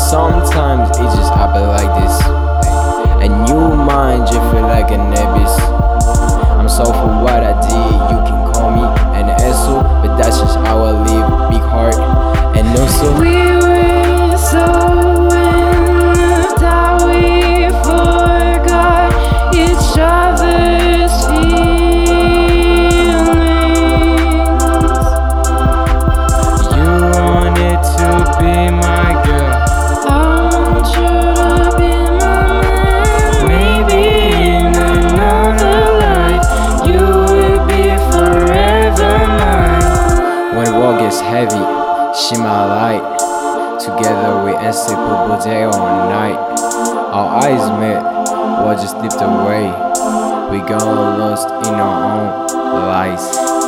Sometimes it just happen like this. And you mind just feel like an abyss. I'm sorry for what I did. You can call me an asshole, but that's just how I live. Big heart, and also We were so in love that we forgot each other's feelings. you wanted to be my girl. I want you to be my man. Maybe in another life you will be forever mine. When the world gets heavy, she my light. Together we inseparable day or night. Our eyes met, world just slipped away. We got lost in our own lies.